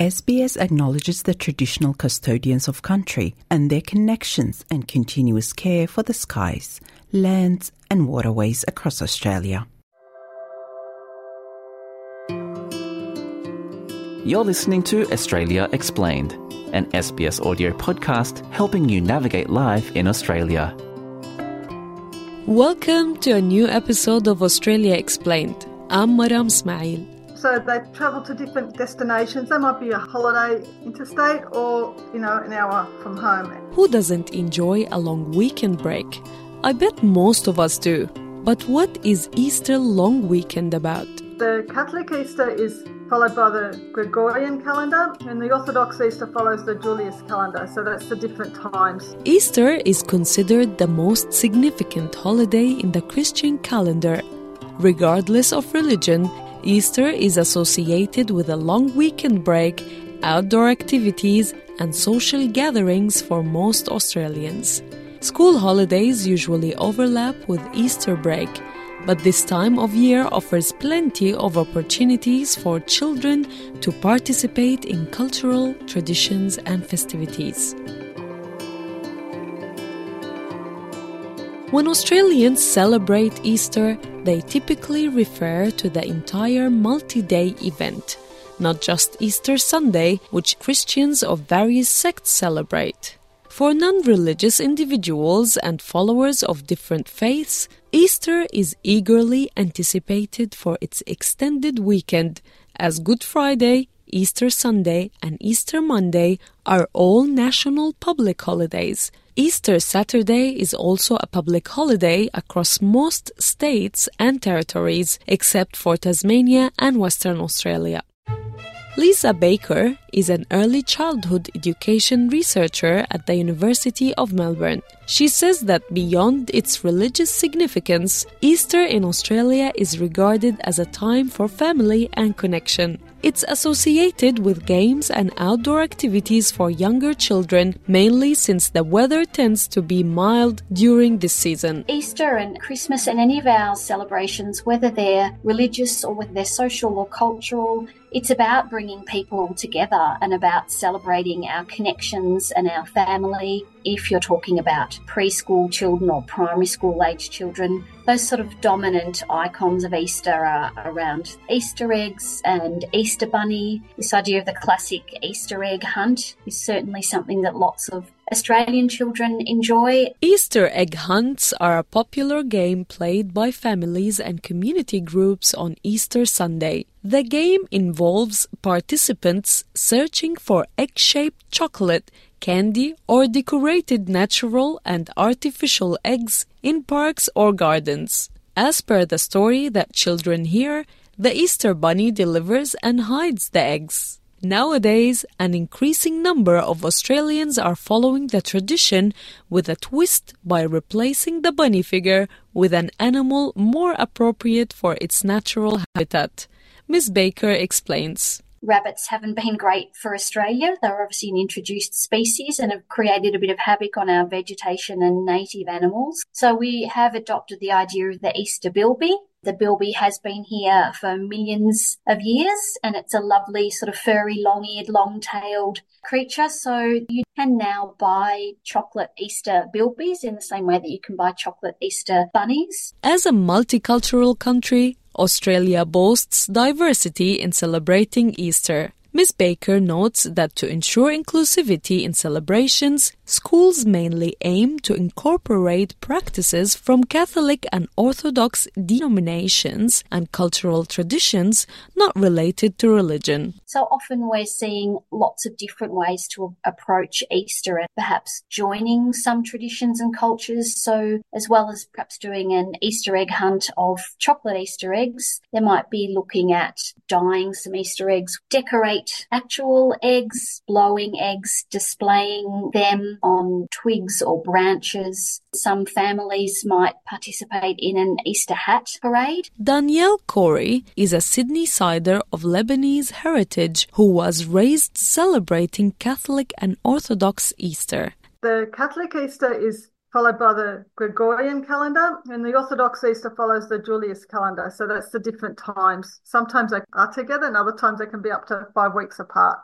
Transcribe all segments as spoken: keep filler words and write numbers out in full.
S B S acknowledges the traditional custodians of country and their connections and continuous care for the skies, lands and waterways across Australia. You're listening to Australia Explained, an S B S audio podcast helping you navigate life in Australia. Welcome to a new episode of Australia Explained. I'm Maram Ismail. So they travel to different destinations. They might be a holiday interstate or, you know, an hour from home. Who doesn't enjoy a long weekend break? I bet most of us do. But what is Easter long weekend about? The Catholic Easter is followed by the Gregorian calendar, and the Orthodox Easter follows the Julius calendar, so that's the different times. Easter is considered the most significant holiday in the Christian calendar. Regardless of religion, Easter is associated with a long weekend break, outdoor activities, and social gatherings for most Australians. School holidays usually overlap with Easter break, but this time of year offers plenty of opportunities for children to participate in cultural traditions and festivities. When Australians celebrate Easter, they typically refer to the entire multi-day event, not just Easter Sunday, which Christians of various sects celebrate. For non-religious individuals and followers of different faiths, Easter is eagerly anticipated for its extended weekend, as Good Friday, Easter Sunday, and Easter Monday are all national public holidays. Easter Saturday is also a public holiday across most states and territories, except for Tasmania and Western Australia. Lisa Baker is an early childhood education researcher at the University of Melbourne. She says that beyond its religious significance, Easter in Australia is regarded as a time for family and connection. It's associated with games and outdoor activities for younger children, mainly since the weather tends to be mild during this season. Easter and Christmas and any of our celebrations, whether they're religious or whether they're social or cultural, it's about bringing people together and about celebrating our connections and our family. If you're talking about preschool children or primary school age children, those sort of dominant icons of Easter are around Easter eggs and Easter bunny. This idea of the classic Easter egg hunt is certainly something that lots of Australian children enjoy. Easter egg hunts are a popular game played by families and community groups on Easter Sunday. The game involves participants searching for egg-shaped chocolate, candy, or decorated natural and artificial eggs in parks or gardens. As per the story that children hear, the Easter Bunny delivers and hides the eggs. Nowadays, an increasing number of Australians are following the tradition with a twist by replacing the bunny figure with an animal more appropriate for its natural habitat. Miz Baker explains. Rabbits haven't been great for Australia. They're obviously an introduced species and have created a bit of havoc on our vegetation and native animals. So we have adopted the idea of the Easter bilby. The bilby has been here for millions of years, and it's a lovely sort of furry, long-eared, long-tailed creature. So you can now buy chocolate Easter bilbies in the same way that you can buy chocolate Easter bunnies. As a multicultural country, Australia boasts diversity in celebrating Easter. Miz Baker notes that to ensure inclusivity in celebrations, schools mainly aim to incorporate practices from Catholic and Orthodox denominations and cultural traditions not related to religion. So often we're seeing lots of different ways to approach Easter and perhaps joining some traditions and cultures. So as well as perhaps doing an Easter egg hunt of chocolate Easter eggs, they might be looking at dyeing some Easter eggs, decorate actual eggs, blowing eggs, displaying them on twigs or branches. Some families might participate in an Easter hat parade. Danielle Corey is a Sydney-sider of Lebanese heritage who was raised celebrating Catholic and Orthodox Easter. The Catholic Easter is followed by the Gregorian calendar, and the Orthodox Easter follows the Julius calendar. So that's the different times. Sometimes they are together and other times they can be up to five weeks apart.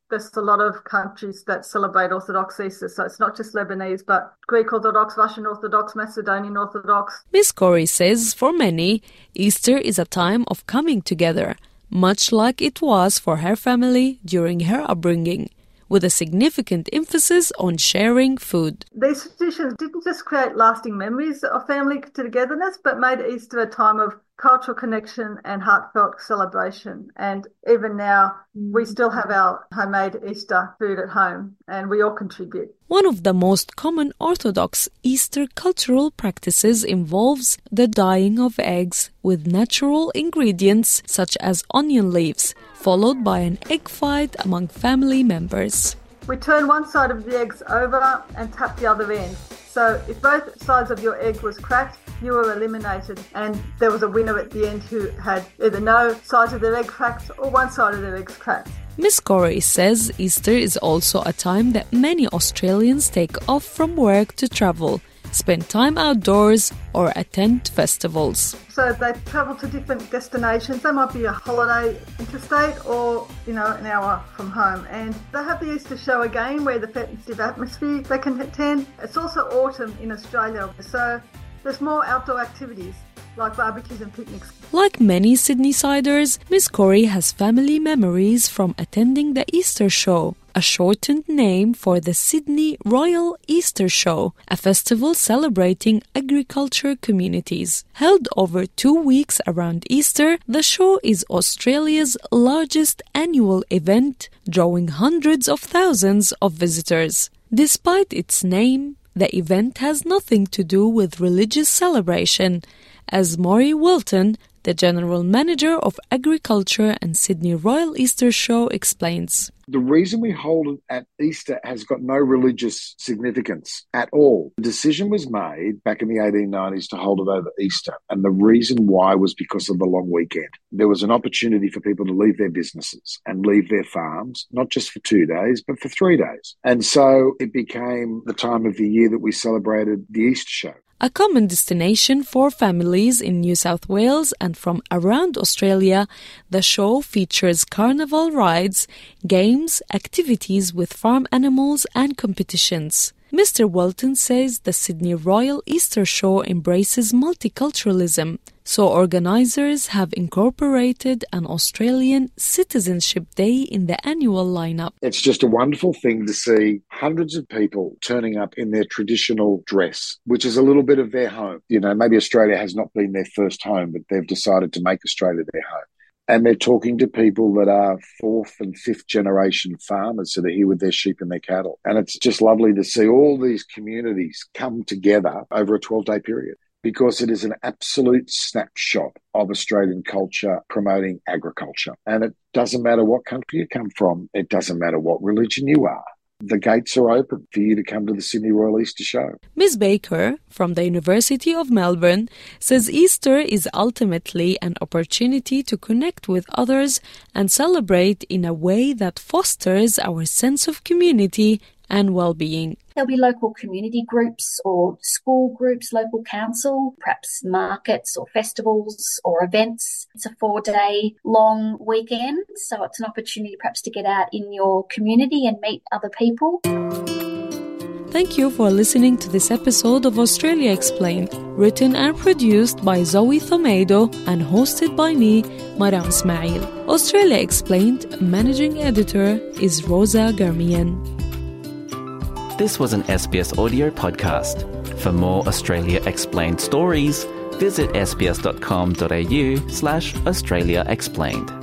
there's a lot of countries that celebrate Orthodox Easter. So it's not just Lebanese, but Greek Orthodox, Russian Orthodox, Macedonian Orthodox. Miss Corey says for many, Easter is a time of coming together, much like it was for her family during her upbringing, with a significant emphasis on sharing food. These traditions didn't just create lasting memories of family togetherness, but made Easter a time of cultural connection and heartfelt celebration. And even now, we still have our homemade Easter food at home, and we all contribute. One of the most common Orthodox Easter cultural practices involves the dyeing of eggs with natural ingredients such as onion leaves, followed by an egg fight among family members. We turn one side of the eggs over and tap the other end. So if both sides of your egg was cracked, you were eliminated, and there was a winner at the end who had either no sides of their egg cracked or one side of their eggs cracked. Miss Corey says Easter is also a time that many Australians take off from work to travel, spend time outdoors or attend festivals. So they travel to different destinations. They might be a holiday interstate or, you know, an hour from home. And they have the Easter show again where the festive atmosphere they can attend. It's also autumn in Australia, so there's more outdoor activities like barbecues and picnics. Like many Sydney-siders, Miss Corey has family memories from attending the Easter Show, a shortened name for the Sydney Royal Easter Show, a festival celebrating agriculture communities. Held over two weeks around Easter, the show is Australia's largest annual event, drawing hundreds of thousands of visitors. Despite its name, the event has nothing to do with religious celebration, as Maury Wilton, the General Manager of Agriculture and Sydney Royal Easter Show, explains. The reason we hold it at Easter has got no religious significance at all. The decision was made back in the eighteen nineties to hold it over Easter, and the reason why was because of the long weekend. There was an opportunity for people to leave their businesses and leave their farms, not just for two days, but for three days. And so it became the time of the year that we celebrated the Easter show. A common destination for families in New South Wales and from around Australia, the show features carnival rides, games, activities with farm animals and competitions. Mister Walton says the Sydney Royal Easter Show embraces multiculturalism, so organisers have incorporated an Australian Citizenship Day in the annual lineup. It's just a wonderful thing to see hundreds of people turning up in their traditional dress, which is a little bit of their home. You know, maybe Australia has not been their first home, but they've decided to make Australia their home. And they're talking to people that are fourth and fifth generation farmers, so they're here with their sheep and their cattle. And it's just lovely to see all these communities come together over a twelve-day period, because it is an absolute snapshot of Australian culture promoting agriculture. And it doesn't matter what country you come from. It doesn't matter what religion you are. The gates are open for you to come to the Sydney Royal Easter Show. Miz Baker, from the University of Melbourne, says Easter is ultimately an opportunity to connect with others and celebrate in a way that fosters our sense of community and well-being. There'll be local community groups or school groups, local council, perhaps markets or festivals or events. It's a four-day long weekend, so it's an opportunity perhaps to get out in your community and meet other people. Thank you for listening to this episode of Australia Explained, written and produced by Zoe Thomedo and hosted by me, Maram Ismail. Australia Explained Managing Editor is Rosa Garmian. This was an S B S audio podcast. For more Australia Explained stories, visit sbs.com.au slash Australia Explained.